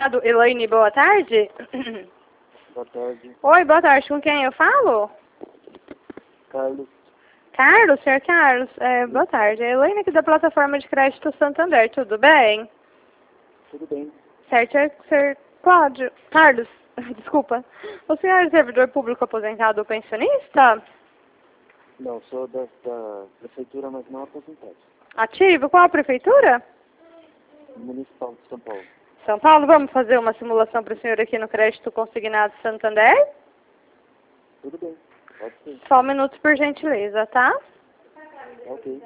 Elaine, boa tarde. Boa tarde. Oi, boa tarde. Com quem eu falo? Carlos. Carlos, senhor Carlos. Boa tarde. É Elaine aqui da plataforma de crédito Santander. Tudo bem? Tudo bem. Certo, senhor Cláudio. Carlos, desculpa. O senhor é servidor público aposentado ou pensionista? Não, sou da prefeitura, mas não aposentado. Ativo? Qual a prefeitura? Municipal de São Paulo. São Paulo, vamos fazer uma simulação para o senhor aqui no crédito consignado Santander? Tudo bem, pode ser. Só um minuto, por gentileza, tá? Ok.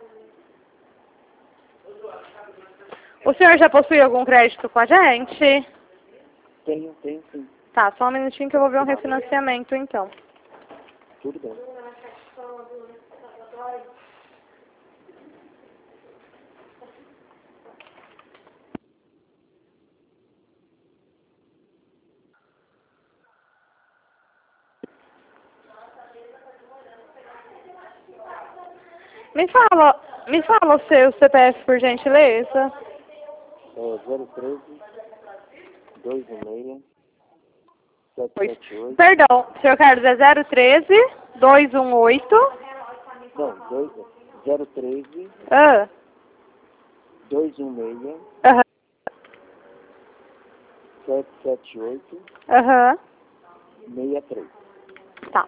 O senhor já possui algum crédito com a gente? Tenho sim. Tá, só um minutinho que eu vou ver um refinanciamento, então. Tudo bem. Me fala o seu CPF, por gentileza. É 013 216 778. Perdão, senhor Carlos, é 013 218. Não, 013 Ah, 216 aham, 778 aham. 63. Tá.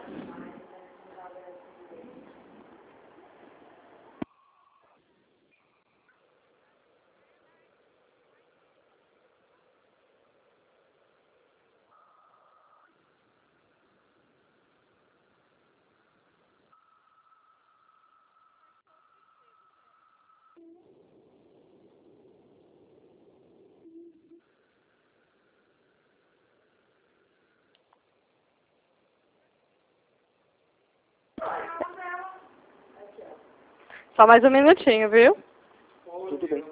Só mais um minutinho, viu? Tudo bem.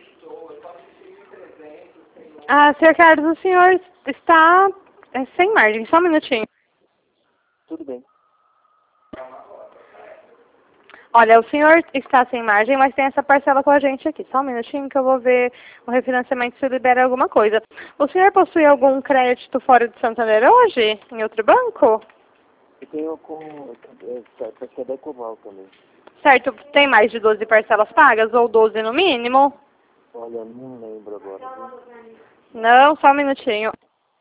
Ah, senhor Carlos, o senhor está sem margem. Só um minutinho. Tudo bem. Olha, o senhor está sem margem, mas tem essa parcela com a gente aqui. Só um minutinho que eu vou ver o refinanciamento se libera alguma coisa. O senhor possui algum crédito fora de Santander hoje? Em outro banco? Eu tenho com parceria da Ecoval também. Certo, tem mais de 12 parcelas pagas ou 12 no mínimo? Olha, não lembro agora, viu? Não, só um minutinho.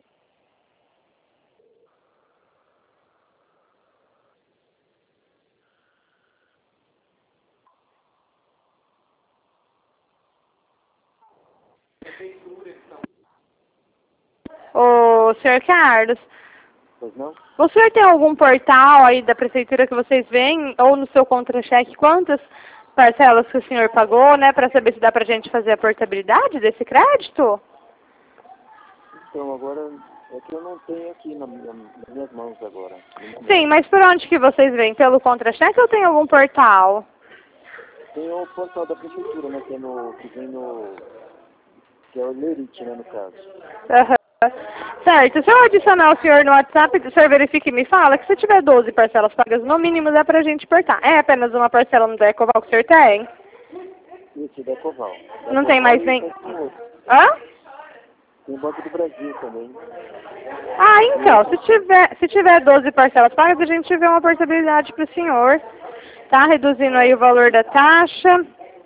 Ô, senhor Carlos, Pois não? o senhor tem algum portal aí da prefeitura que vocês veem, ou no seu contra-cheque, quantas parcelas que o senhor pagou, né, para saber se dá pra gente fazer a portabilidade desse crédito? Então, agora é que eu não tenho aqui nas minhas mãos agora. Sim, mas por onde que vocês veem? Pelo contra-cheque ou tem algum portal? Tem o portal da prefeitura, né? Que é o Lerite, né, no caso. Aham. Certo, se eu adicionar o senhor no WhatsApp, o senhor verifica e me fala que se tiver 12 parcelas pagas no mínimo, dá pra gente portar. É apenas uma parcela no Ecoval que o senhor tem? Isso, da Ecoval. Não tem mais nem... Tem outro. Hã? Tem o Banco do Brasil também. Ah, então, se tiver 12 parcelas pagas, a gente vê uma portabilidade para o senhor, tá? Reduzindo aí o valor da taxa,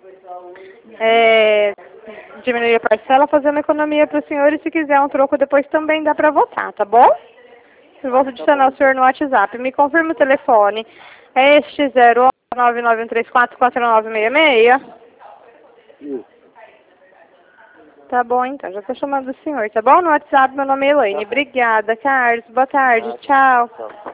diminuir a parcela, fazendo economia para o senhor, e se quiser um troco depois também dá para votar, tá bom? Eu vou adicionar o senhor no WhatsApp. Me confirma o telefone. É este 099344966. Isso. Tá bom, então. Já estou chamando o senhor, tá bom? No WhatsApp, meu nome é Elaine. Obrigada, Carlos. Boa tarde. Tchau. Tchau.